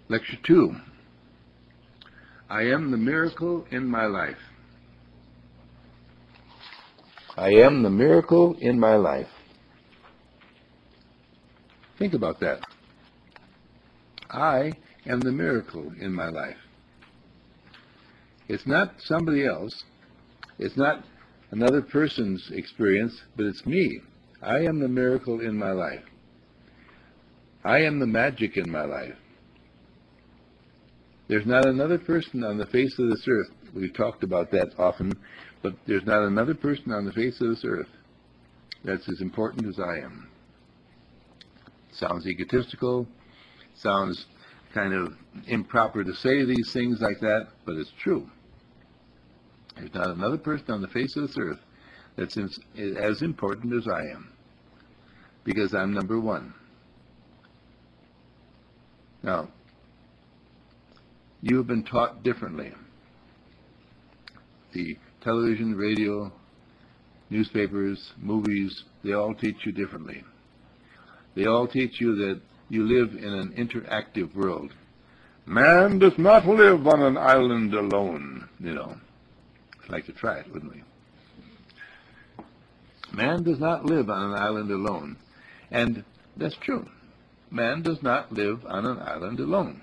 Lecture 2. I am the miracle in my life. I am the miracle in my life. Think about that. I am the miracle in my life. It's not somebody else. It's not another person's experience, but it's me. I am the miracle in my life. I am the magic in my life. There's not another person on the face of this earth, we've talked about that often, but there's not another person on the face of this earth that's as important as I am. Sounds egotistical, sounds kind of improper to say these things like that, but it's true. There's not another person on the face of this earth that's as important as I am, because I'm number one. Now, you have been taught differently. The television, radio, newspapers, movies, they all teach you differently. They all teach you that you live in an interactive world. Man does not live on an island alone, you know. I'd like to try it, wouldn't we? Man does not live on an island alone. And that's true. Man does not live on an island alone.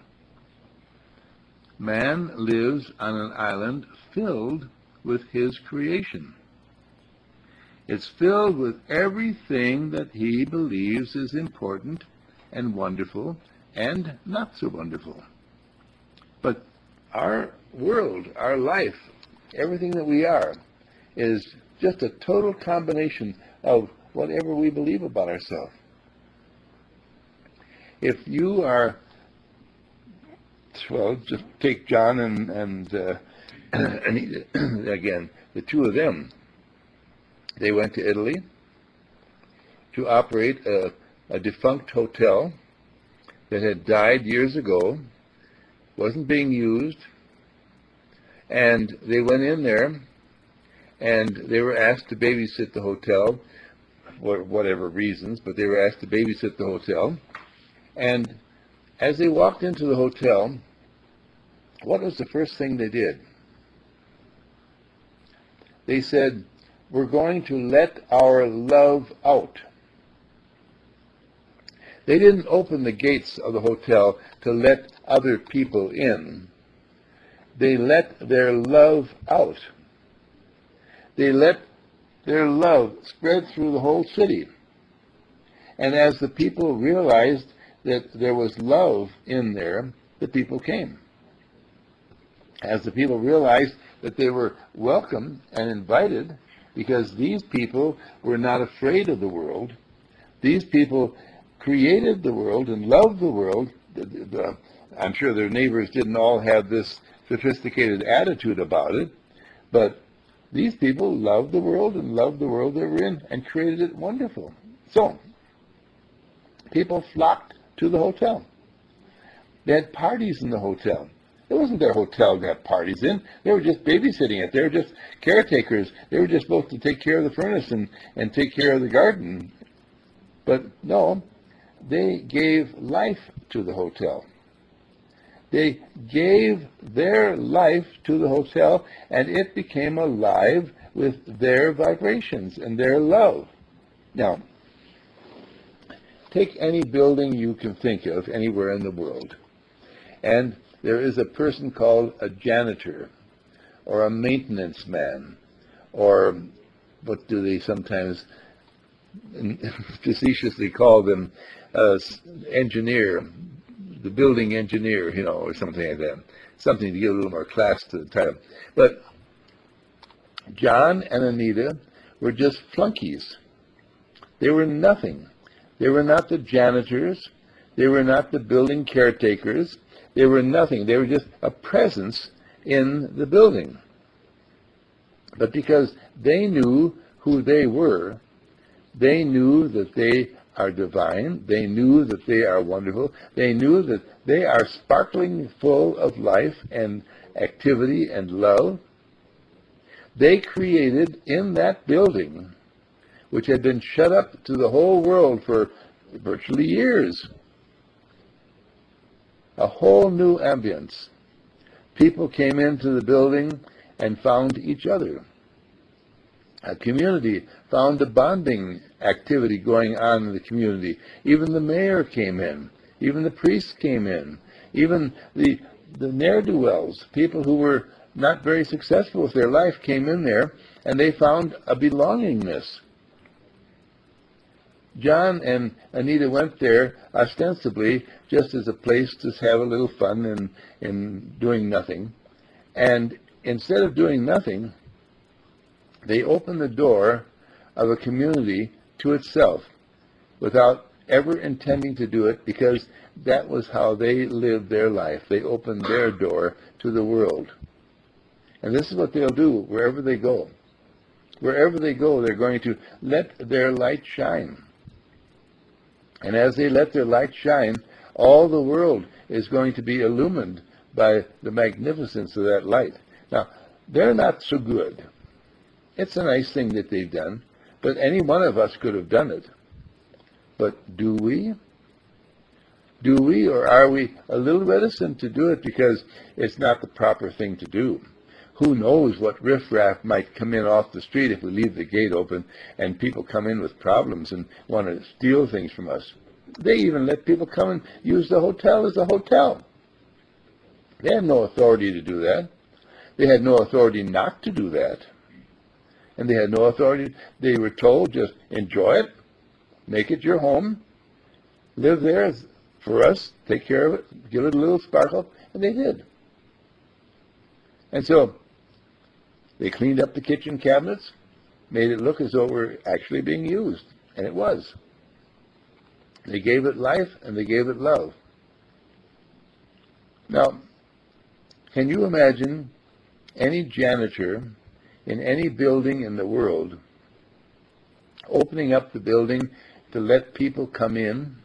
Man lives on an island filled with his creation. It's filled with everything that he believes is important and wonderful and not so wonderful. But our world, our life, everything that we are, is just a total combination of whatever we believe about ourselves. If you are, well, just take John and again, the two of them. They went to Italy to operate a defunct hotel that had died years ago, wasn't being used, and they went in there and they were asked to babysit the hotel for whatever reasons, but they were asked to babysit the hotel. And as they walked into the hotel, what was the first thing they did? They said, "We're going to let our love out." They didn't open the gates of the hotel to let other people in. They let their love out. They let their love spread through the whole city. And as the people realized that there was love in there, the people came. As the people realized that they were welcome and invited, because these people were not afraid of the world. These people created the world and loved the world. I'm sure their neighbors didn't all have this sophisticated attitude about it, but these people loved the world and loved the world they were in and created it wonderful. So, people flocked to the hotel. They had parties in the hotel. It wasn't their hotel to have parties in. They were just babysitting it. They were just caretakers. They were just supposed to take care of the furnace and take care of the garden. But no, they gave life to the hotel. They gave their life to the hotel, and it became alive with their vibrations and their love. Now, take any building you can think of anywhere in the world, and there is a person called a janitor or a maintenance man, or what do they sometimes facetiously call them, engineer, the building engineer, you know, or something like that. Something to give a little more class to the title. But John and Anita were just flunkies. They were nothing. They were not the janitors. They were not the building caretakers. They were nothing. They were just a presence in the building. But because they knew who they were, they knew that they are divine. They knew that they are wonderful. They knew that they are sparkling full of life and activity and love. They created in that building, which had been shut up to the whole world for virtually years, a whole new ambience. People came into the building and found each other. A community found a bonding activity going on in the community. Even the mayor came in. Even the priests came in. Even the ne'er-do-wells, people who were not very successful with their life, came in there, and they found a belongingness. John and Anita went there ostensibly just as a place to have a little fun in doing nothing. And instead of doing nothing, they opened the door of a community to itself without ever intending to do it, because that was how they lived their life. They opened their door to the world. And this is what they'll do wherever they go. Wherever they go, they're going to let their light shine. And as they let their light shine, all the world is going to be illumined by the magnificence of that light. Now, they're not so good. It's a nice thing that they've done, but any one of us could have done it. But do we? Do we, or are we a little reticent to do it because it's not the proper thing to do? Who knows what riffraff might come in off the street if we leave the gate open and people come in with problems and want to steal things from us. They even let people come and use the hotel as a hotel. They have no authority to do that. They had no authority not to do that. And they had no authority. They were told, just enjoy it, make it your home, live there for us, take care of it, give it a little sparkle, and they did. And so they cleaned up the kitchen cabinets, made it look as though it were actually being used, and it was. They gave it life, and they gave it love. Now, can you imagine any janitor in any building in the world opening up the building to let people come in?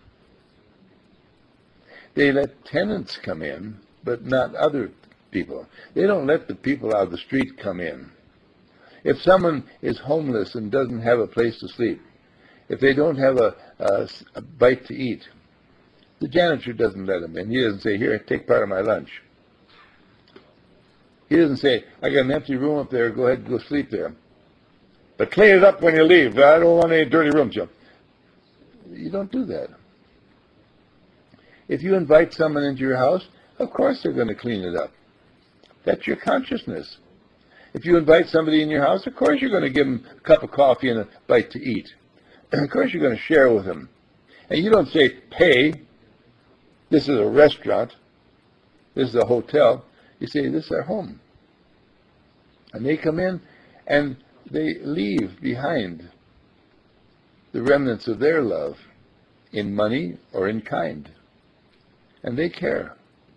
They let tenants come in, but not other people. They don't let the people out of the street come in. If someone is homeless and doesn't have a place to sleep, if they don't have a bite to eat, the janitor doesn't let them in. He doesn't say, here, take part of my lunch. He doesn't say, I got an empty room up there, go ahead and go sleep there. But clean it up when you leave. I don't want any dirty rooms. You don't do that. If you invite someone into your house, of course they're going to clean it up. That's your consciousness. If you invite somebody in your house, of course you're going to give them a cup of coffee and a bite to eat. And of course you're going to share with them. And you don't say, pay, this is a restaurant, this is a hotel. You say, this is our home. And they come in and they leave behind the remnants of their love in money or in kind. And they care.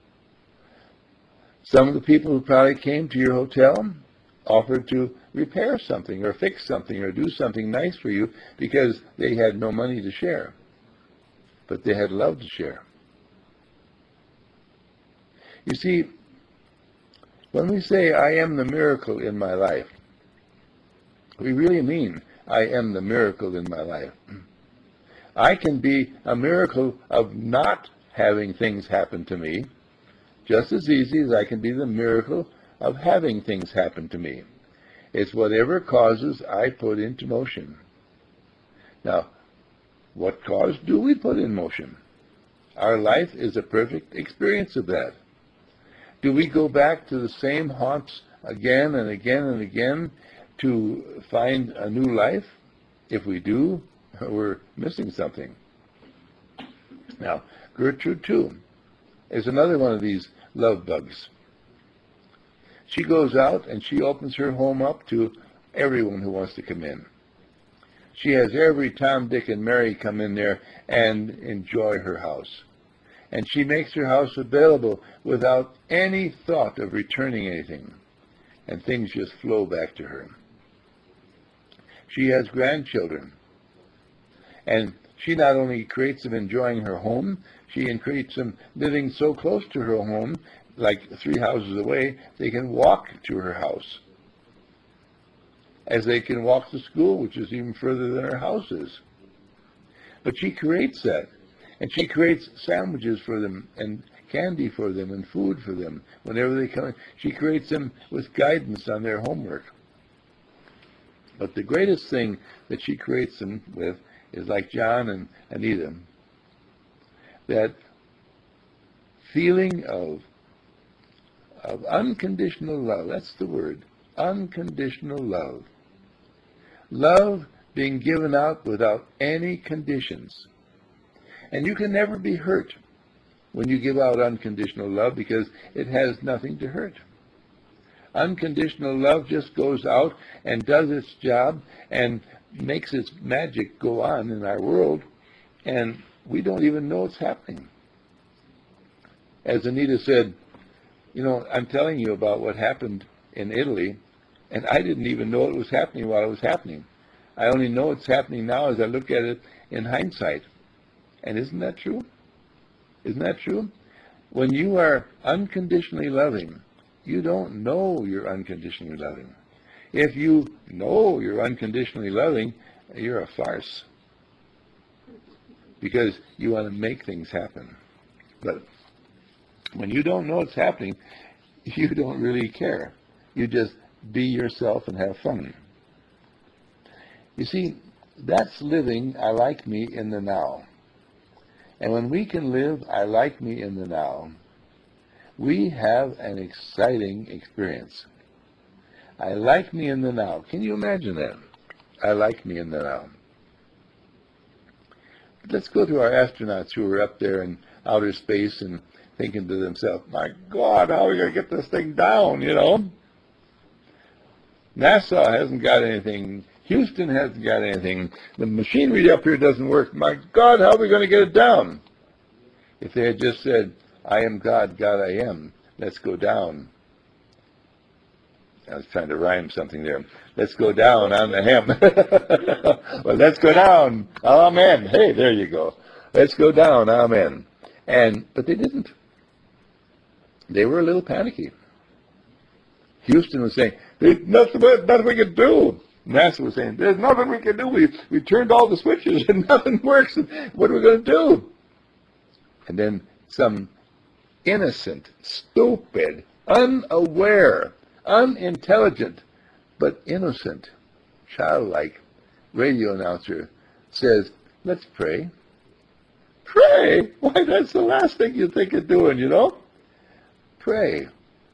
Some of the people who probably came to your hotel offered to repair something or fix something or do something nice for you because they had no money to share, but they had love to share. You see, when we say, I am the miracle in my life, we really mean, I am the miracle in my life. I can be a miracle of not having things happen to me, just as easy as I can be the miracle of having things happen to me. It's whatever causes I put into motion. Now, what cause do we put in motion? Our life is a perfect experience of that. Do we go back to the same haunts again and again and again to find a new life? If we do, we're missing something. Now, Gertrude, too, is another one of these love bugs. She goes out and she opens her home up to everyone who wants to come in. She has every Tom, Dick, and Mary come in there and enjoy her house. And she makes her house available without any thought of returning anything. And things just flow back to her. She has grandchildren. And she not only creates them enjoying her home, she creates them living so close to her home, like 3 houses away, they can walk to her house. As they can walk to school, which is even further than her house is. But she creates that. And she creates sandwiches for them and candy for them and food for them whenever they come in. She creates them with guidance on their homework. But the greatest thing that she creates them with is like John and Anita, that feeling of unconditional love. That's the word, unconditional love. Love being given out without any conditions. And you can never be hurt when you give out unconditional love because it has nothing to hurt. Unconditional love just goes out and does its job and makes its magic go on in our world, and we don't even know it's happening. As Anita said, I'm telling you about what happened in Italy, and I didn't even know it was happening while it was happening. I only know it's happening now as I look at it in hindsight. And isn't that true? Isn't that true? When you are unconditionally loving, you don't know you're unconditionally loving. If you know you're unconditionally loving, you're a farce. Because you want to make things happen. But when you don't know it's happening, you don't really care. You just be yourself and have fun. You see, that's living I like me in the now. And when we can live I like me in the now, we have an exciting experience. I like me in the now. Can you imagine that? I like me in the now. But let's go to our astronauts who are up there in outer space and thinking to themselves, my God, how are we going to get this thing down, NASA hasn't got anything. Houston hasn't got anything. The machinery up here doesn't work. My God, how are we going to get it down? If they had just said, I am God, God I am, let's go down. I was trying to rhyme something there. Let's go down on the hem. Well, let's go down. Amen. Hey, there you go. Let's go down. Amen. But they didn't. They were a little panicky. Houston was saying, there's nothing we can do. NASA was saying, there's nothing we can do. We turned all the switches and nothing works. What are we going to do? And then some innocent, stupid, unaware, unintelligent, but innocent, childlike radio announcer says, let's pray. Pray? Why, that's the last thing you think of doing, Pray.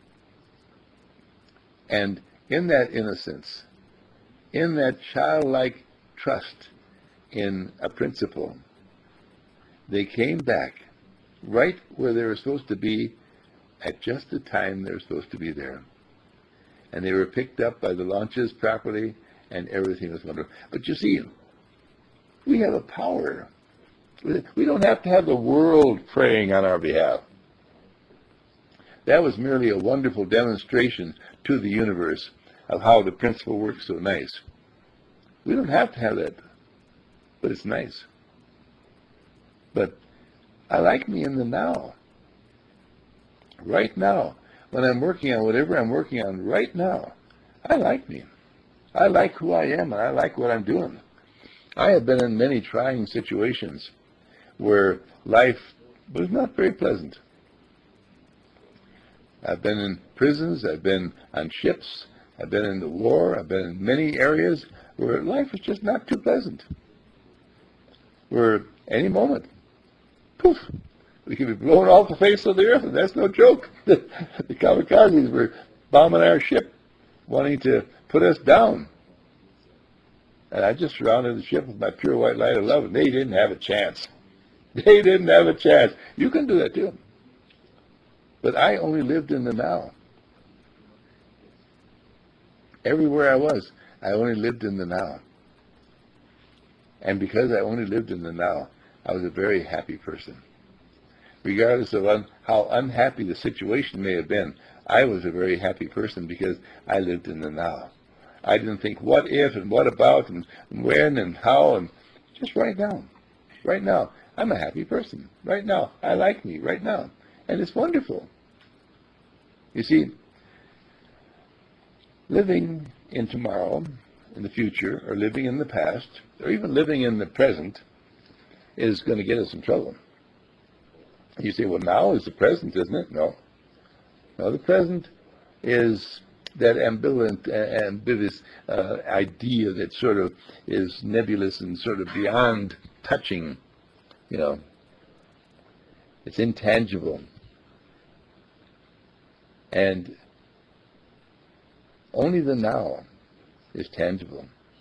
And in that innocence, in that childlike trust in a principle, they came back right where they were supposed to be at just the time they were supposed to be there. And they were picked up by the launches properly, and everything was wonderful. But you see, we have a power. We don't have to have the world praying on our behalf. That was merely a wonderful demonstration to the universe of how the principle works so nice. We don't have to have that, but it's nice. But I like me in the now. Right now. When I'm working on whatever I'm working on right now, I like me. I like who I am, and I like what I'm doing. I have been in many trying situations where life was not very pleasant. I've been in prisons, I've been on ships, I've been in the war, I've been in many areas where life was just not too pleasant. Where any moment, poof, we could be blown off the face of the earth, and that's no joke. The kamikazes were bombing our ship, wanting to put us down. And I just surrounded the ship with my pure white light of love, and they didn't have a chance. They didn't have a chance. You can do that too. But I only lived in the now. Everywhere I was, I only lived in the now. And because I only lived in the now, I was a very happy person. Regardless of how unhappy the situation may have been, I was a very happy person because I lived in the now. I didn't think what if and what about and when and how, and just right now. Right now, I'm a happy person. Right now, I like me right now. And it's wonderful. You see, living in tomorrow, in the future, or living in the past, or even living in the present, is going to get us in trouble. You say, well, now is the present, isn't it? No. No, the present is that ambiguous idea that sort of is nebulous and sort of beyond touching, you know. It's intangible. And only the now is tangible.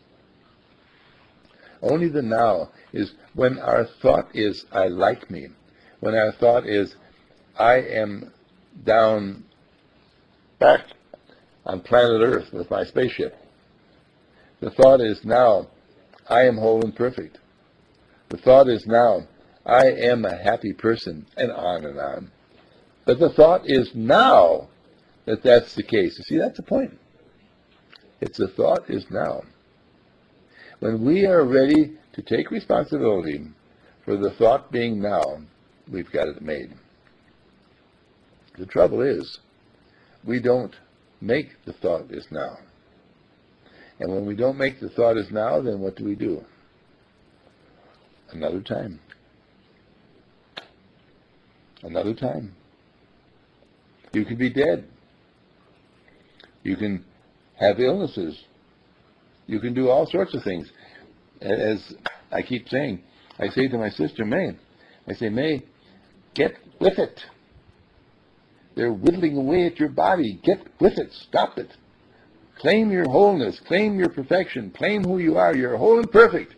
Only the now is when our thought is, I like me. When our thought is, I am down back on planet Earth with my spaceship. The thought is now, I am whole and perfect. The thought is now, I am a happy person, and on and on. But the thought is now that that's the case. You see, that's the point. It's the thought is now. When we are ready to take responsibility for the thought being now, we've got it made. The trouble is, we don't make the thought is now. And when we don't make the thought is now, then what do? Another time. Another time. You can be dead. You can have illnesses. You can do all sorts of things. As I keep saying, I say to my sister May, I say, May, get with it. They're whittling away at your body. Get with it. Stop it. Claim your wholeness. Claim your perfection. Claim who you are. You're whole and perfect.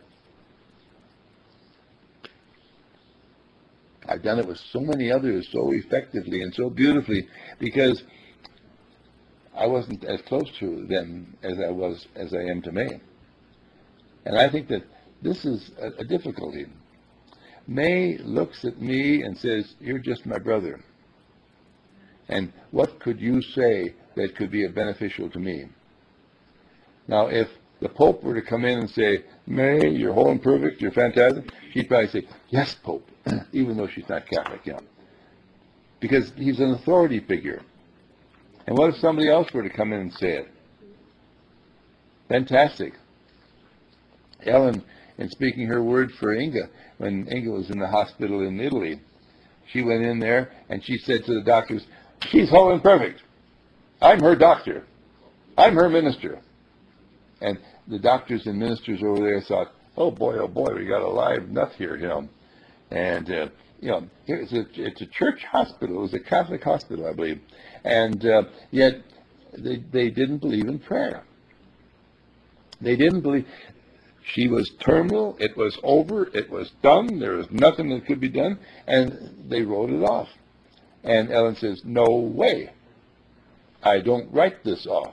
I've done it with so many others so effectively and so beautifully because I wasn't as close to them as I am to May. And I think that this is a difficulty. May looks at me and says, you're just my brother. And what could you say that could be beneficial to me? Now, if the Pope were to come in and say, May, you're whole and perfect, you're fantastic, she'd probably say, yes, Pope, even though she's not Catholic, you know, because he's an authority figure. And what if somebody else were to come in and say it? Fantastic. Ellen, in speaking her word for Inga, when Inga was in the hospital in Italy, she went in there and she said to the doctors, she's whole and perfect. I'm her doctor. I'm her minister. And the doctors and ministers over there thought, oh boy, we got a live nut here, you know. And, you know, it's a church hospital. It was a Catholic hospital, I believe. And yet they didn't believe in prayer. They didn't believe. She was terminal. It was over. It was done. There was nothing that could be done. And they wrote it off. And Ellen says, no way. I don't write this off.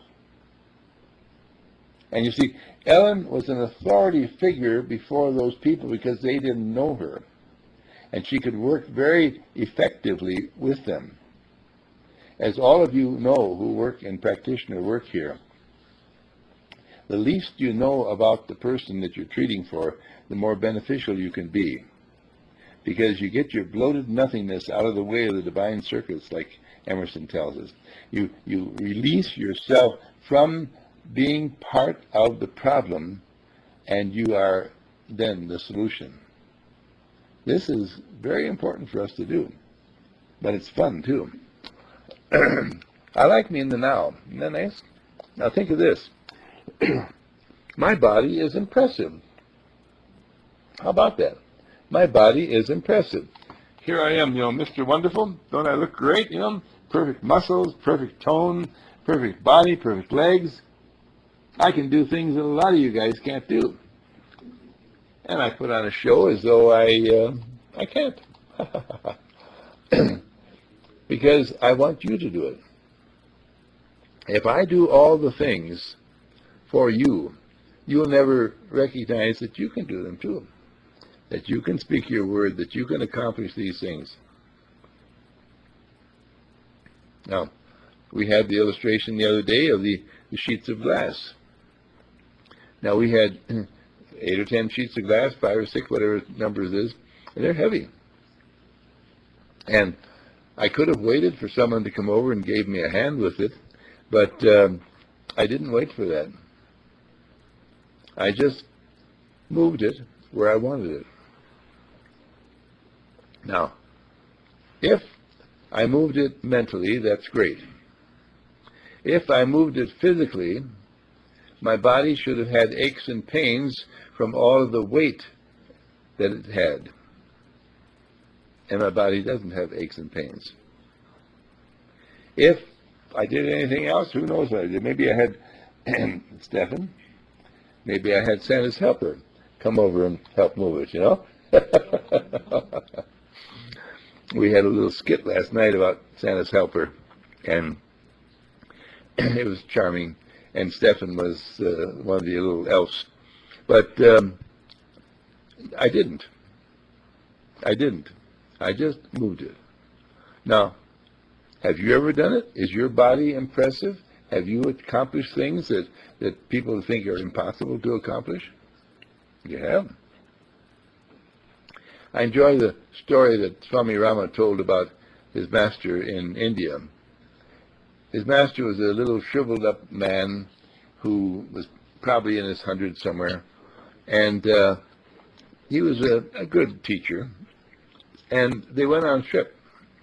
And you see, Ellen was an authority figure before those people because they didn't know her. And she could work very effectively with them. As all of you know who work in practitioner work here, the least you know about the person that you're treating for, the more beneficial you can be. Because you get your bloated nothingness out of the way of the divine circuits, like Emerson tells us. You release yourself from being part of the problem, and you are then the solution. This is very important for us to do, but it's fun too. I like me in the now. Isn't that nice? Now think of this. My body is impressive. How about that? My body is impressive. Here I am, you know, Mr. Wonderful. Don't I look great? You know, perfect muscles, perfect tone, perfect body, perfect legs. I can do things that a lot of you guys can't do. And I put on a show as though I can't. Because I want you to do it. If I do all the things for you, you'll never recognize that you can do them too. That you can speak your word, that you can accomplish these things. Now, we had the illustration the other day of the sheets of glass. Now, we had 8 or 10 sheets of glass, 5 or 6, whatever numbers is, and they're heavy. And I could have waited for someone to come over and gave me a hand with it, but I didn't wait for that. I just moved it where I wanted it. Now, If I moved it mentally, that's great. If I moved it physically, my body should have had aches and pains from all of the weight that it had. And my body doesn't have aches and pains. If I did anything else, who knows what I did? Maybe I had Stephen, maybe I had Santa's helper come over and help move it, you know? We had a little skit last night about Santa's helper, and it was charming, and Stephen was one of the little elves. But I didn't. I just moved it. Now, have you ever done it? Is your body impressive? Have you accomplished things that people think are impossible to accomplish? You have. I enjoy the story that Swami Rama told about his master in India. His master was a little shriveled up man who was probably in his hundreds somewhere, and he was a good teacher. And they went on a trip,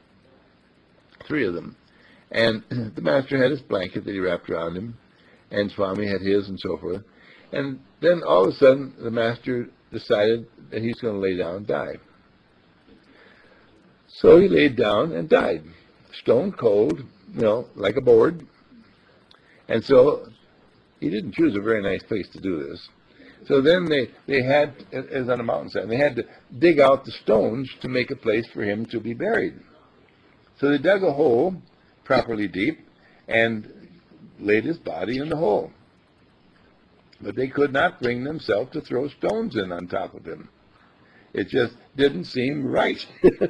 3 of them. And the master had his blanket that he wrapped around him, and Swami had his, and so forth. And then all of a sudden, the master decided that he's going to lay down and die. So he laid down and died, stone cold, you know, like a board. And so he didn't choose a very nice place to do this. So then they had, it was on a mountainside, and they had to dig out the stones to make a place for him to be buried. So they dug a hole properly deep and laid his body in the hole. But they could not bring themselves to throw stones in on top of him. It just didn't seem right.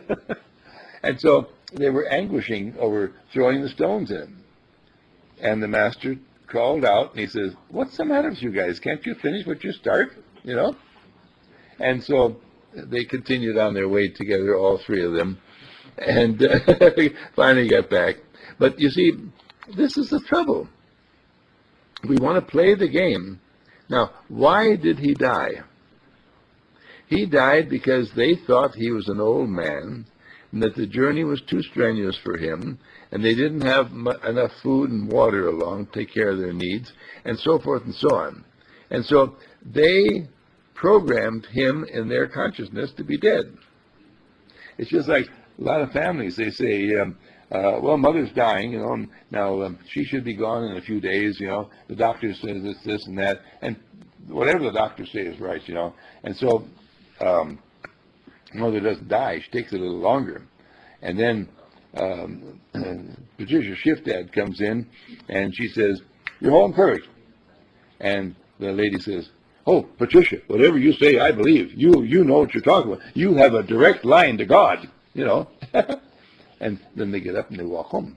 And so they were anguishing over throwing the stones in. And the master crawled out and he says, "What's the matter with you guys? Can't you finish what you start?" You know? And so they continued on their way together, all 3 of them, and finally got back. But you see, this is the trouble. We want to play the game. Now, why did he die? He died because they thought he was an old man and that the journey was too strenuous for him, and they didn't have enough food and water along to take care of their needs, and so forth and so on. And so they programmed him in their consciousness to be dead. It's just like a lot of families, they say, well, mother's dying, you know, and now she should be gone in a few days, you know, the doctor says it's this and that, and whatever the doctor says is right, you know. And so mother doesn't die, she takes a little longer. And then Patricia Shiftad comes in, and she says, "You're home perfect." And the lady says, "Oh, Patricia, whatever you say, I believe. You know what you're talking about. You have a direct line to God, you know." And then they get up and they walk home.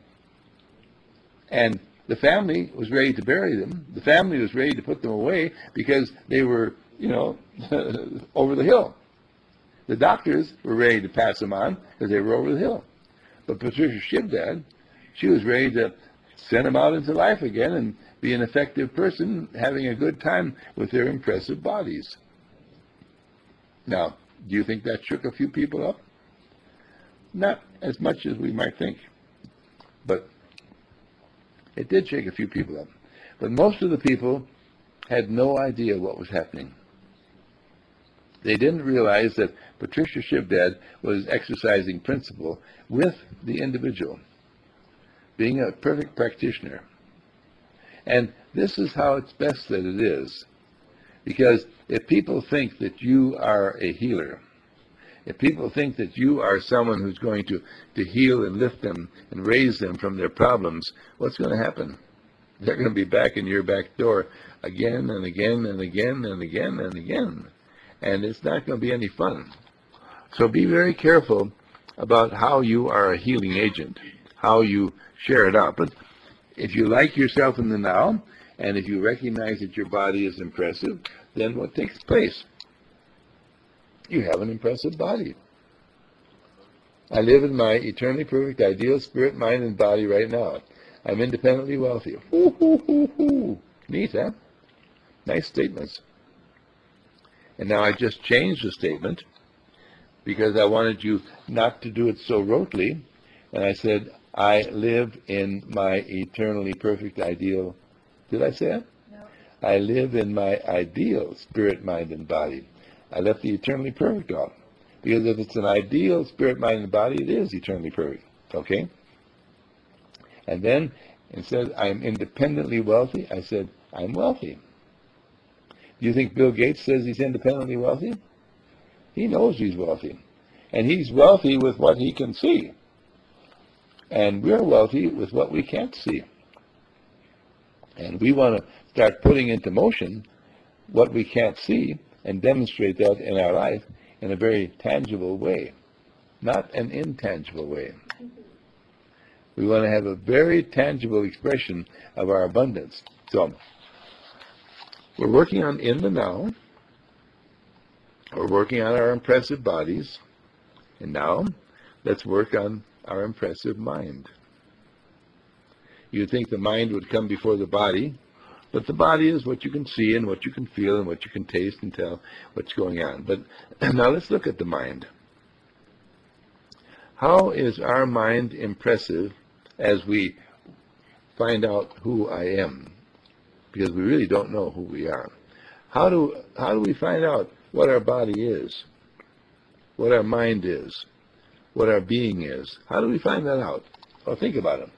And the family was ready to bury them. The family was ready to put them away because they were, you know, over the hill. The doctors were ready to pass them on because they were over the hill. But Patricia Shibdad, she was ready to send them out into life again and be an effective person, having a good time with their impressive bodies. Now, do you think that shook a few people up? Not as much as we might think. But it did shake a few people up. But most of the people had no idea what was happening. They didn't realize that Patricia Shibdad was exercising principle with the individual, being a perfect practitioner. And this is how it's best that it is. Because if people think that you are a healer, if people think that you are someone who's going to heal and lift them and raise them from their problems, what's going to happen? They're going to be back in your back door again and again and again and again and again. And it's not going to be any fun. So be very careful about how you are a healing agent, how you share it out. But if you like yourself in the now, and if you recognize that your body is impressive, then what takes place? You have an impressive body. I live in my eternally perfect, ideal spirit, mind, and body right now. I'm independently wealthy. Hoo, hoo, hoo, hoo. Neat, huh? Nice statements. And now I just changed the statement. because I wanted you not to do it so rotely. And I said, I live in my eternally perfect ideal. Did I say that? No. I live in my ideal spirit, mind, and body. I left the eternally perfect off. Because if it's an ideal spirit, mind, and body, it is eternally perfect. Okay? And then, instead, I'm independently wealthy, I said, I'm wealthy. Do you think Bill Gates says he's independently wealthy? He knows he's wealthy. And he's wealthy with what he can see. And we're wealthy with what we can't see. And we want to start putting into motion what we can't see and demonstrate that in our life in a very tangible way, not an intangible way. We want to have a very tangible expression of our abundance. So, we're working on in the now. We're working on our impressive bodies. And now, let's work on our impressive mind. You'd think the mind would come before the body, but the body is what you can see and what you can feel and what you can taste and tell what's going on. But now let's look at the mind. How is our mind impressive as we find out who I am? Because we really don't know who we are. How do we find out what our body is, what our mind is, what our being is? How do we find that out? Well, think about it.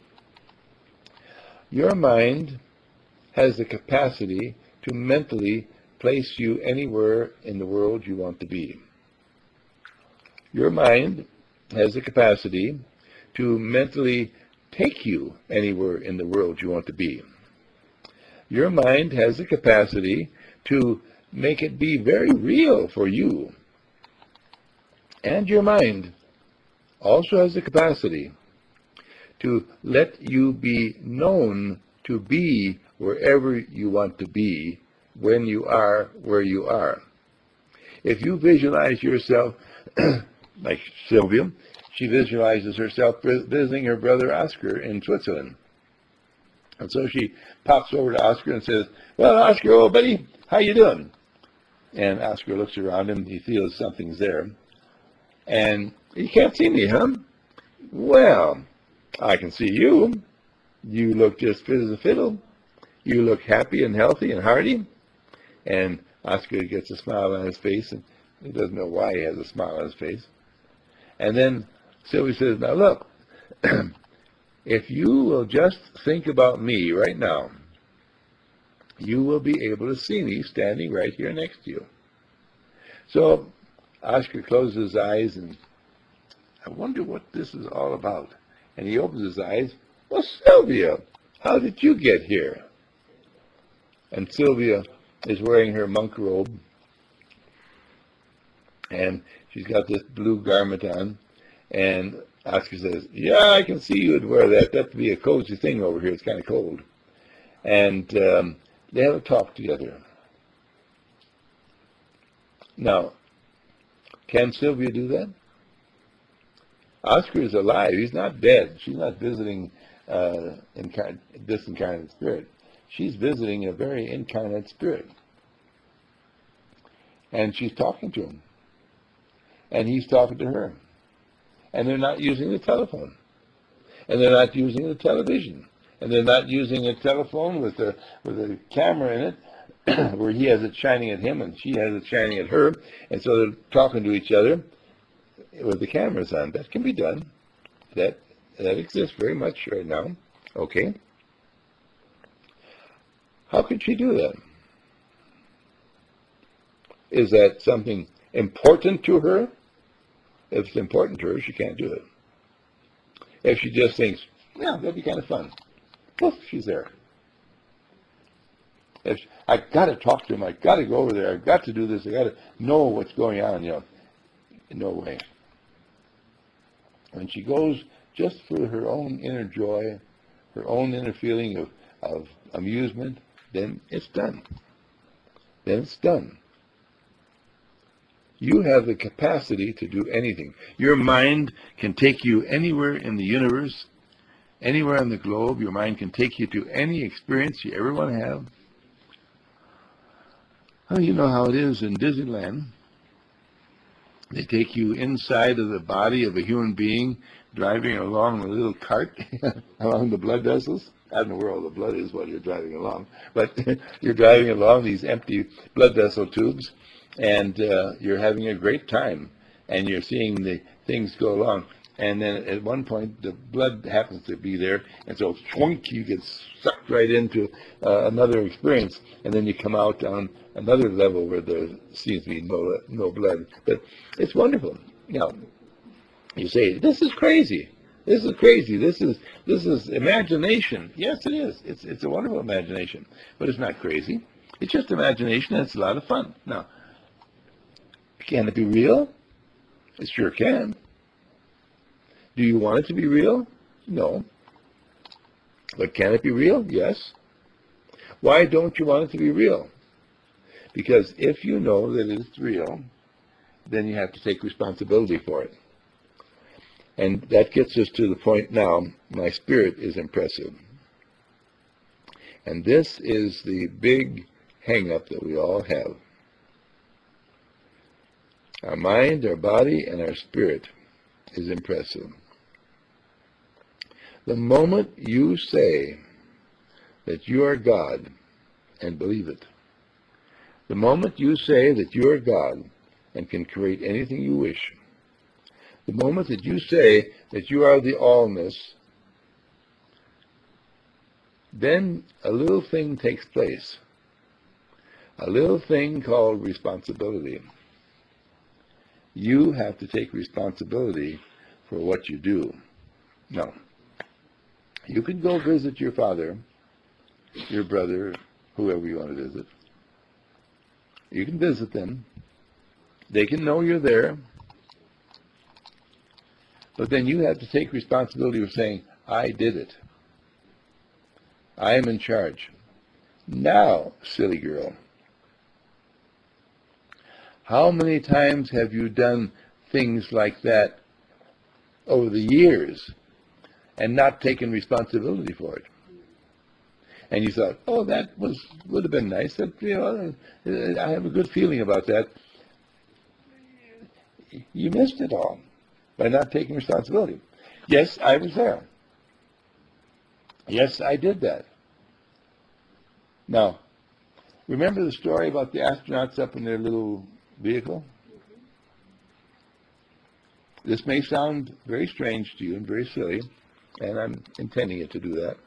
Your mind has the capacity to mentally place you anywhere in the world you want to be. Your mind has the capacity to mentally take you anywhere in the world you want to be. Your mind has the capacity to make it be very real for you. And your mind also has the capacity to let you be known to be wherever you want to be when you are where you are. If you visualize yourself, like Sylvia, she visualizes herself visiting her brother Oscar in Switzerland. And so she pops over to Oscar and says, well, Oscar, old buddy, how you doing? And Oscar looks around him. He feels something's there. And you can't see me, huh? Well, I can see you. You look just fit as a fiddle. You look happy and healthy and hearty. And Oscar gets a smile on his face, and he doesn't know why he has a smile on his face. And then Sylvia says, now look, if you will just think about me right now, you will be able to see me standing right here next to you. So Oscar closes his eyes, and I wonder what this is all about. And he opens his eyes. Well, Sylvia, how did you get here? And Sylvia is wearing her monk robe, and she's got this blue garment on. And Oscar says, yeah, I can see you would wear that. That'd be a cozy thing over here. It's kind of cold. And they have a talk together. Now, can Sylvia do that? Oscar is alive. He's not dead. She's not visiting this incarnate spirit. She's visiting a very incarnate spirit. And she's talking to him. And he's talking to her. And they're not using the telephone. And they're not using the television. And they're not using a telephone with a camera in it, where he has it shining at him and she has it shining at her. And so they're talking to each other with the cameras on. That can be done. That exists very much right now. Okay. How could she do that? Is that something important to her? If it's important to her, she can't do it. If she just thinks, yeah, that'd be kind of fun, poof, she's there. If I've got to talk to him, I've got to go over there, I've got to do this, I've got to know what's going on, no way. When she goes just for her own inner joy, her own inner feeling of amusement, then it's done. Then it's done. You have the capacity to do anything. Your mind can take you anywhere in the universe, anywhere on the globe. Your mind can take you to any experience you ever want to have. Well, you know how it is in Disneyland. They take you inside of the body of a human being, driving along a little cart along the blood vessels. I don't know where all the blood is while you're driving along, but you're driving along these empty blood vessel tubes, and you're having a great time, and you're seeing the things go along. And then at one point, the blood happens to be there, and so swunk, you get sucked right into another experience, and then you come out on another level where there seems to be no blood. But it's wonderful. Now, you say, this is crazy. This is crazy. This is imagination. Yes, it is. It's a wonderful imagination, but it's not crazy. It's just imagination, and it's a lot of fun. Now, can it be real? It sure can. Do you want it to be real? No. But can it be real? Yes. Why don't you want it to be real? Because if you know that it's real, then you have to take responsibility for it. And that gets us to the point now, my spirit is impressive. And this is the big hang-up that we all have. Our mind, our body, and our spirit is impressive. The moment you say that you are God and believe it, the moment you say that you are God and can create anything you wish, the moment that you say that you are the allness, then a little thing takes place, a little thing called responsibility. You have to take responsibility for what you do. Now, you can go visit your father, your brother, whoever you want to visit. You can visit them. They can know you're there. But then you have to take responsibility for saying, I did it. I am in charge. Now, silly girl, how many times have you done things like that over the years and not taken responsibility for it? And you thought, oh, that would have been nice. That, I have a good feeling about that. You missed it all by not taking responsibility. Yes, I was there. Yes, I did that. Now, remember the story about the astronauts up in their little vehicle? This may sound very strange to you and very silly, and I'm intending it to do that.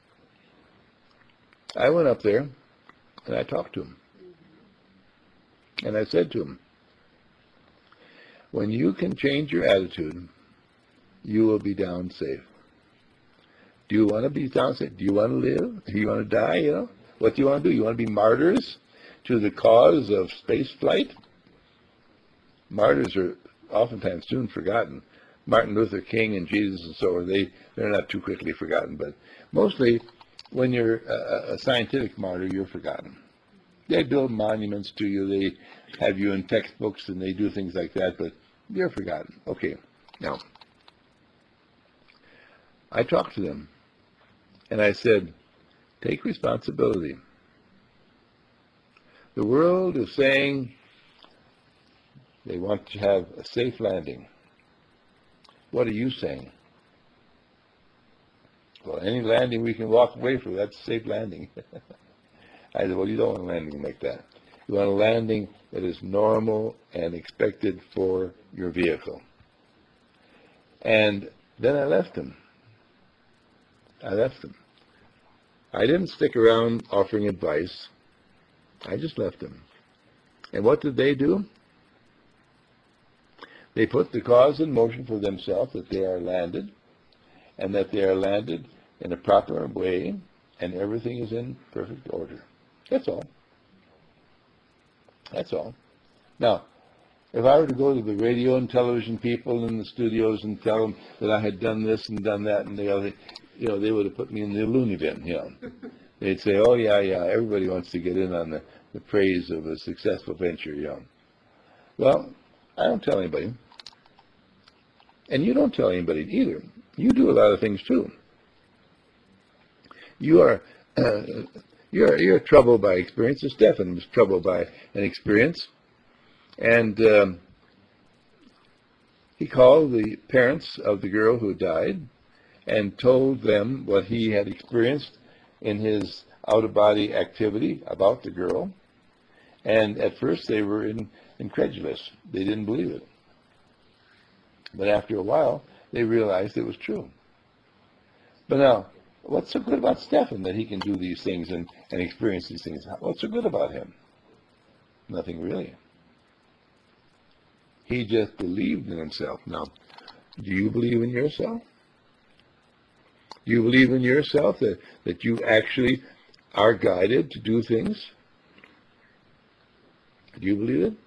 I went up there, and I talked to him. And I said to him, when you can change your attitude, you will be down safe. Do you want to be down safe? Do you want to live? Do you want to die? What do you want to do? You want to be martyrs to the cause of space flight? Martyrs are oftentimes soon forgotten. Martin Luther King and Jesus and so on, they're not too quickly forgotten, but mostly when you're a scientific martyr, you're forgotten. They build monuments to you, they have you in textbooks, and they do things like that, but you're forgotten. Okay, now, I talked to them, and I said, take responsibility. The world is saying they want to have a safe landing. What are you saying? Well, any landing we can walk away from, that's a safe landing. I said, well, you don't want a landing like that. You want a landing that is normal and expected for your vehicle. And then I left him. I didn't stick around offering advice. I just left him. And what did they do? They put the cause in motion for themselves that they are landed, and that they are landed in a proper way, and everything is in perfect order. That's all. That's all. Now, if I were to go to the radio and television people in the studios and tell them that I had done this and done that, and they would have put me in the loony bin. They'd say, oh, yeah, everybody wants to get in on the praise of a successful venture. Well, I don't tell anybody. And you don't tell anybody either. You do a lot of things too. You're troubled by experience. Stephan was troubled by an experience. And he called the parents of the girl who died and told them what he had experienced in his out-of-body activity about the girl. And at first they were incredulous. They didn't believe it. But after a while, they realized it was true. But now, what's so good about Stephen that he can do these things and experience these things? What's so good about him? Nothing really. He just believed in himself. Now, do you believe in yourself? Do you believe in yourself that you actually are guided to do things? Do you believe it?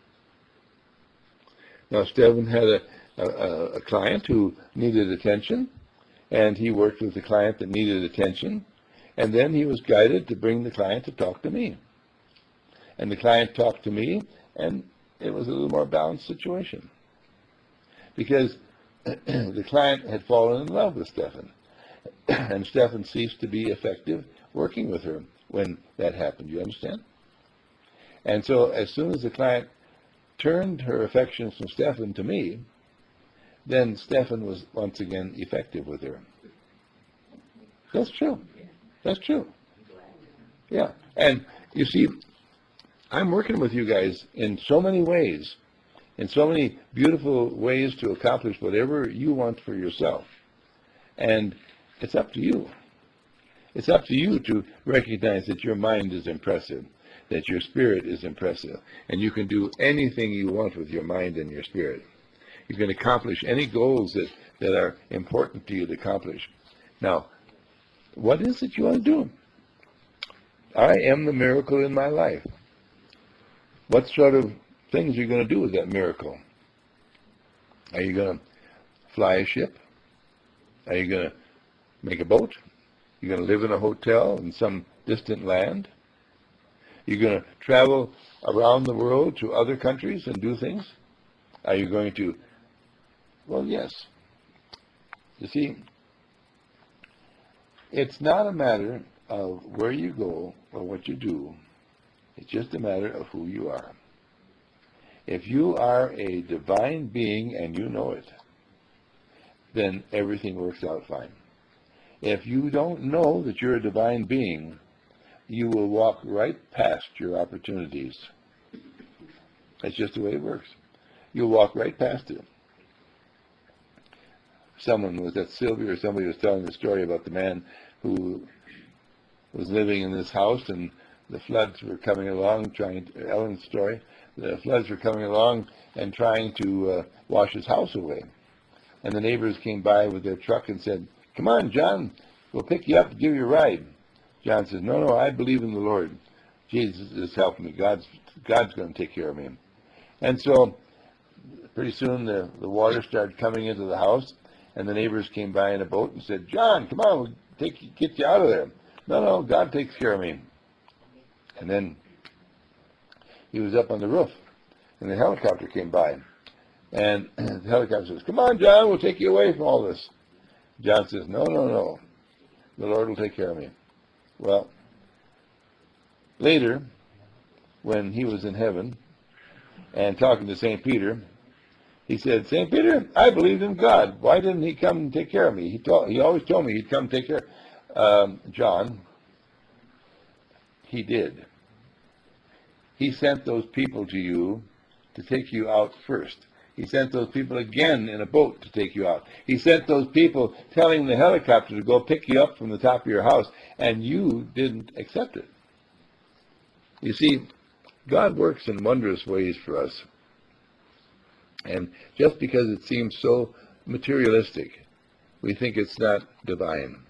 Now, Stephen had a client who needed attention, and he worked with the client that needed attention, and then he was guided to bring the client to talk to me. And the client talked to me, and it was a little more balanced situation. Because the client had fallen in love with Stephen, and Stephen ceased to be effective working with her when that happened. You understand? And so as soon as the client turned her affections from Stephen to me, then Stephen was once again effective with her. That's true. That's true. Yeah. And you see, I'm working with you guys in so many ways, in so many beautiful ways to accomplish whatever you want for yourself. And it's up to you. It's up to you to recognize that your mind is impressive, that your spirit is impressive, and you can do anything you want with your mind and your spirit. You can accomplish any goals that are important to you to accomplish. Now, what is it you want to do? I am the miracle in my life. What sort of things are you going to do with that miracle? Are you going to fly a ship? Are you going to make a boat? Are you going to live in a hotel in some distant land? Are you going to travel around the world to other countries and do things? Are you going to... Well, yes. You see, it's not a matter of where you go or what you do. It's just a matter of who you are. If you are a divine being and you know it, then everything works out fine. If you don't know that you're a divine being, you will walk right past your opportunities. That's just the way it works. You'll walk right past it. Someone, was that Sylvia or somebody, was telling the story about the man who was living in this house, and the floods were coming along, Ellen's story, the floods were coming along and trying to wash his house away. And the neighbors came by with their truck and said, "Come on, John, we'll pick you up and give you a ride." John says, no, I believe in the Lord. Jesus is helping me. God's going to take care of me. And so pretty soon the water started coming into the house, and the neighbors came by in a boat and said, "John, come on, we'll get you out of there." No, God takes care of me. And then he was up on the roof, and the helicopter came by. And the helicopter says, "Come on, John, we'll take you away from all this." John says, no, the Lord will take care of me. Well, later, when he was in heaven and talking to St. Peter, he said, "St. Peter, I believed in God. Why didn't he come and take care of me? He always told me he'd come take care of John." He did. He sent those people to you to take you out first. He sent those people again in a boat to take you out. He sent those people telling the helicopter to go pick you up from the top of your house, and you didn't accept it. You see, God works in wondrous ways for us. And just because it seems so materialistic, we think it's not divine.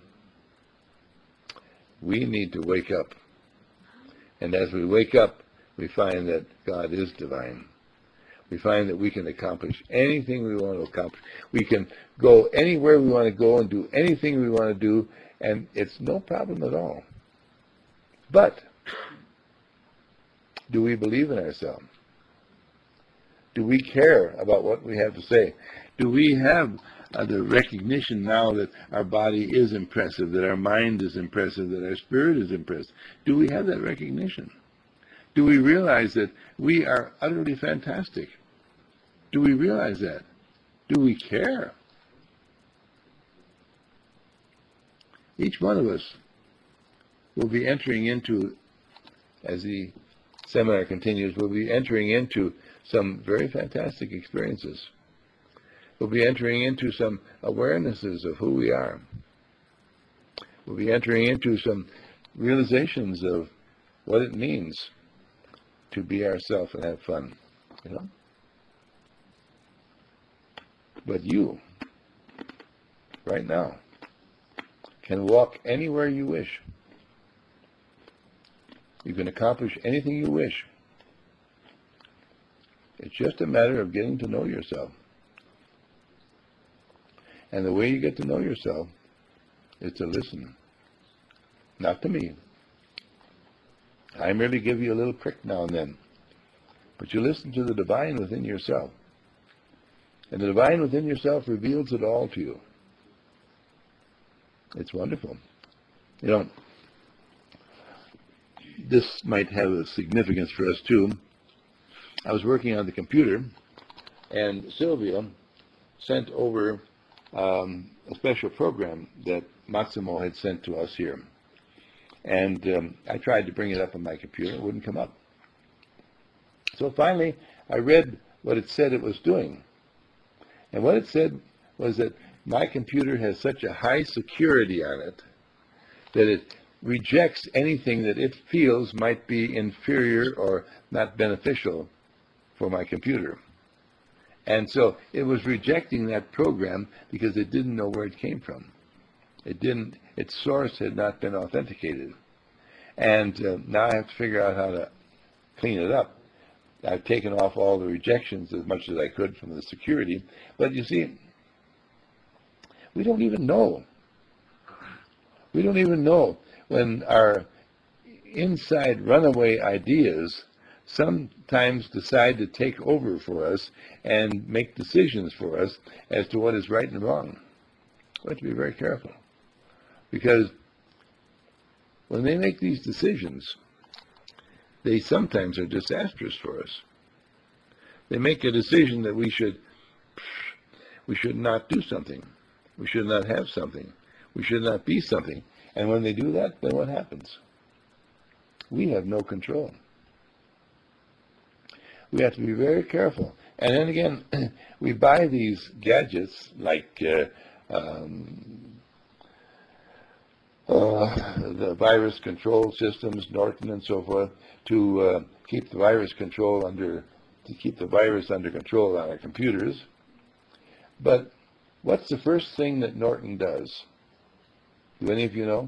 We need to wake up. And as we wake up, we find that God is divine. We find that we can accomplish anything we want to accomplish. We can go anywhere we want to go and do anything we want to do, and it's no problem at all. But do we believe in ourselves? Do we care about what we have to say? Do we have the recognition now that our body is impressive, that our mind is impressive, that our spirit is impressive? Do we have that recognition? Do we realize that we are utterly fantastic? Do we realize that? Do we care? Each one of us will be entering into, as the seminar continues, we'll be entering into some very fantastic experiences. We'll be entering into some awarenesses of who we are. We'll be entering into some realizations of what it means to be ourselves and have fun, you know? But you, right now, can walk anywhere you wish. You can accomplish anything you wish. It's just a matter of getting to know yourself. And the way you get to know yourself is to listen. Not to me. I merely give you a little prick now and then. But you listen to the divine within yourself. And the divine within yourself reveals it all to you. It's wonderful. You know, this might have a significance for us too. I was working on the computer, and Sylvia sent over a special program that Massimo had sent to us here. And I tried to bring it up on my computer. It wouldn't come up. So finally, I read what it said it was doing. And what it said was that my computer has such a high security on it that it rejects anything that it feels might be inferior or not beneficial for my computer. And so it was rejecting that program because it didn't know where it came from. Its source had not been authenticated. And now I have to figure out how to clean it up. I've taken off all the rejections as much as I could from the security. But you see, we don't even know. We don't even know when our inside runaway ideas sometimes decide to take over for us and make decisions for us as to what is right and wrong. We have to be very careful. Because when they make these decisions, they sometimes are disastrous for us. They make a decision that we should not do something. We should not have something. We should not be something. And when they do that, then what happens? We have no control. We have to be very careful. And then again, we buy these gadgets like the virus control systems, Norton and so forth, to keep the virus under control on our computers. But what's the first thing that Norton does? Do any of you know?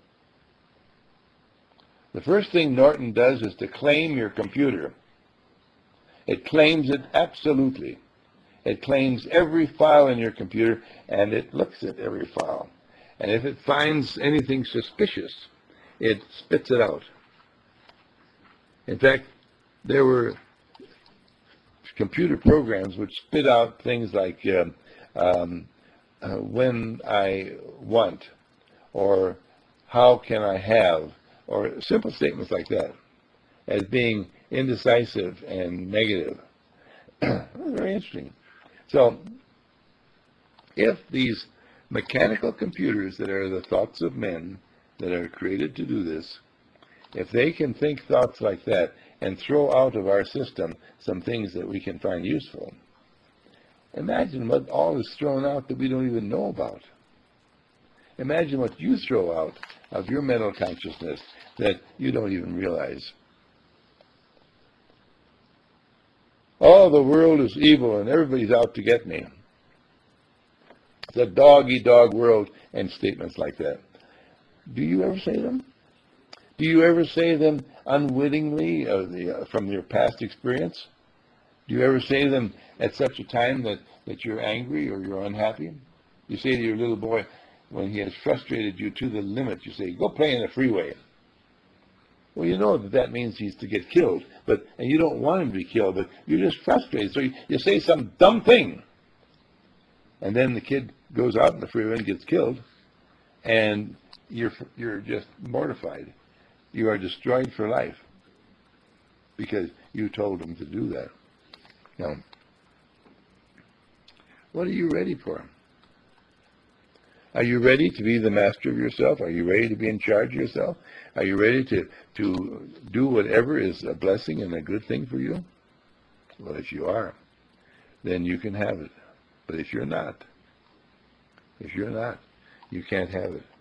The first thing Norton does is to claim your computer. It claims it absolutely. It claims every file in your computer, and it looks at every file. And if it finds anything suspicious, it spits it out. In fact, there were computer programs which spit out things like when I want, or how can I have, or simple statements like that, as being indecisive and negative. Very interesting. So, if these mechanical computers that are the thoughts of men that are created to do this, if they can think thoughts like that and throw out of our system some things that we can find useful, imagine what all is thrown out that we don't even know about. Imagine what you throw out of your mental consciousness that you don't even realize. Oh, the world is evil and everybody's out to get me. It's a dog-eat-dog world, and statements like that. Do you ever say them? Do you ever say them unwittingly from your past experience? Do you ever say them at such a time that you're angry or you're unhappy? You say to your little boy, when he has frustrated you to the limit, you say, go play in the freeway. Well, you know that means he's to get killed, and you don't want him to be killed, but you're just frustrated. So you say some dumb thing. And then the kid goes out in the freeway and gets killed, and you're just mortified. You are destroyed for life because you told him to do that. Now, What are you ready for? Are you ready to be the master of yourself? Are you ready to be in charge of yourself? Are you ready to do whatever is a blessing and a good thing for you? Well, if you are, then you can have it. But if you're not, you can't have it.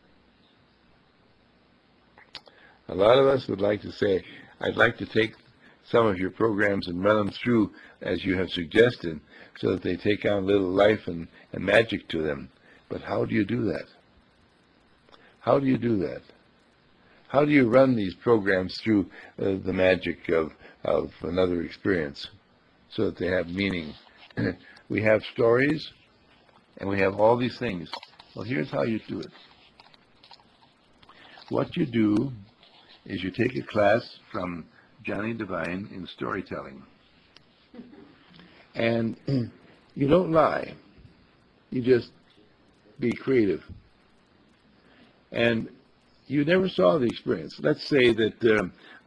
A lot of us would like to say, I'd like to take some of your programs and run them through as you have suggested so that they take on a little life and magic to them. But how do you do that? How do you do that? How do you run these programs through the magic of another experience so that they have meaning? We have stories and we have all these things. Well, here's how you do it. What you do is you take a class from Johnny Devine in storytelling. And you don't lie. You just be creative. And you never saw the experience. Let's say that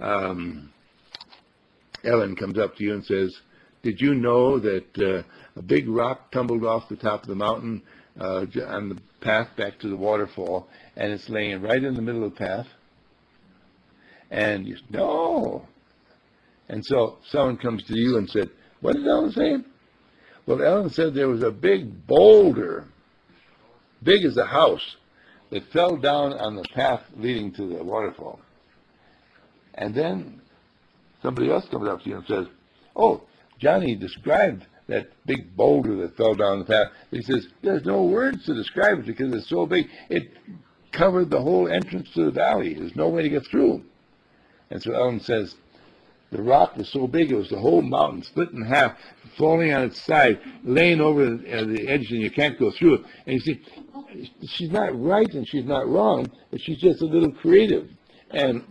Ellen comes up to you and says, did you know that a big rock tumbled off the top of the mountain on the path back to the waterfall, and it's laying right in the middle of the path? And you say, no. And so someone comes to you and said, what did Ellen say? Well, Ellen said there was a big boulder, big as a house, that fell down on the path leading to the waterfall. And then somebody else comes up to you and says, oh, Johnny described that big boulder that fell down the path. He says, there's no words to describe it because it's so big. It covered the whole entrance to the valley. There's no way to get through. And so Ellen says, the rock was so big it was the whole mountain split in half, falling on its side, laying over the edge, and you can't go through it. And you see, she's not right and she's not wrong, but she's just a little creative. And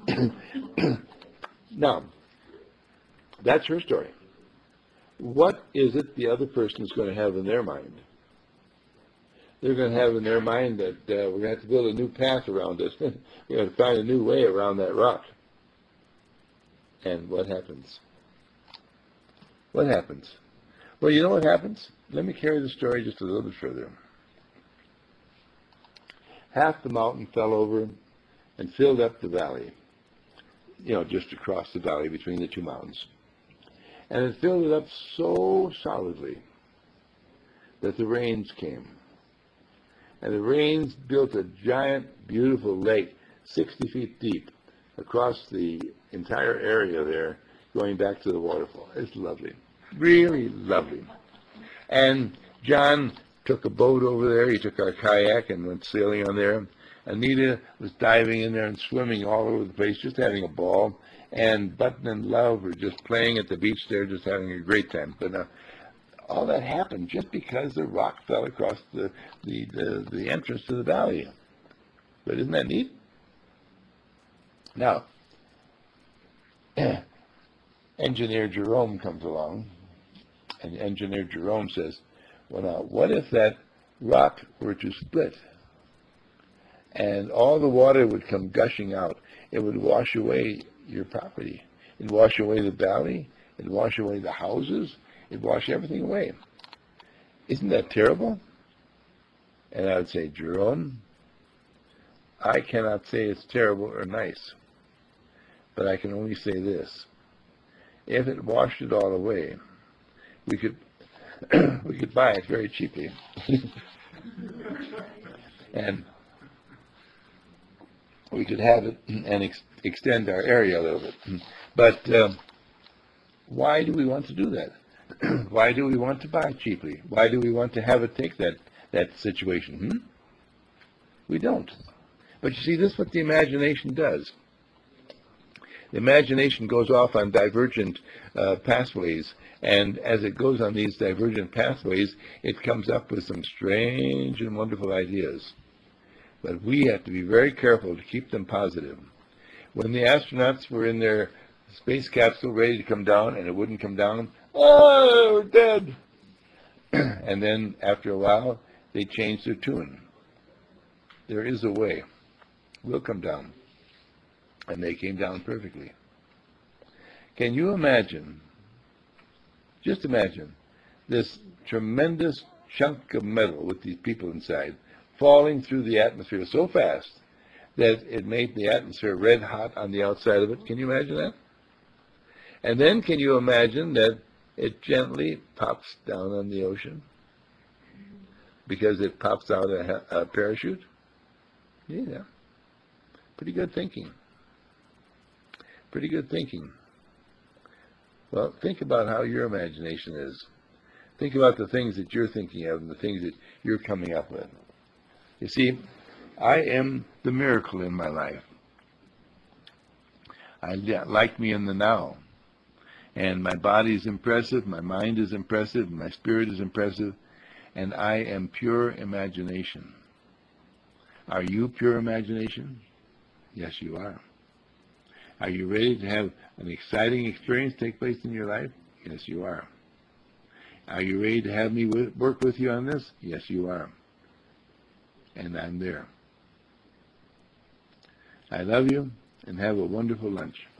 now, that's her story. What is it the other person is going to have in their mind? They're going to have in their mind that we're going to have to build a new path around this. We're going to find a new way around that rock. And what happens? What happens? Well, you know what happens? Let me carry the story just a little bit further. Half the mountain fell over and filled up the valley, just across the valley between the two mountains. And it filled it up so solidly that the rains came. And the rains built a giant, beautiful lake, 60 feet deep, across the entire area there, going back to the waterfall. It's lovely. Really lovely. And John took a boat over there. He took our kayak and went sailing on there. Anita was diving in there and swimming all over the place, just having a ball. And Button and Love were just playing at the beach there, just having a great time. But all that happened just because the rock fell across the entrance to the valley. But isn't that neat? Now, Engineer Jerome comes along, and Engineer Jerome says, well, now, what if that rock were to split, and all the water would come gushing out? It would wash away your property. It'd wash away the valley. It'd wash away the houses. It'd wash everything away. Isn't that terrible? And I would say, Jerome, I cannot say it's terrible or nice, but I can only say this. If it washed it all away, we could buy it very cheaply. And we could have it and extend our area a little bit. But why do we want to do that? Why do we want to buy cheaply? Why do we want to have it take that situation? We don't. But you see, this is what the imagination does. The imagination goes off on divergent pathways, and as it goes on these divergent pathways, it comes up with some strange and wonderful ideas. But we have to be very careful to keep them positive. When the astronauts were in their space capsule ready to come down, and it wouldn't come down, oh, we're dead. And then after a while, they changed their tune. There is a way. We'll come down. And they came down perfectly. Can you imagine, just imagine, this tremendous chunk of metal with these people inside falling through the atmosphere so fast that it made the atmosphere red hot on the outside of it. Can you imagine that? And then can you imagine that it gently pops down on the ocean because it pops out a parachute? Yeah. Pretty good thinking. Pretty good thinking. Well, think about how your imagination is. Think about the things that you're thinking of and the things that you're coming up with. You see, I am the miracle in my life. I like me in the now. And my body is impressive, my mind is impressive, my spirit is impressive, and I am pure imagination. Are you pure imagination? Yes, you are. Are you ready to have an exciting experience take place in your life? Yes, you are. Are you ready to have me work with you on this? Yes, you are. And I'm there. I love you, and have a wonderful lunch.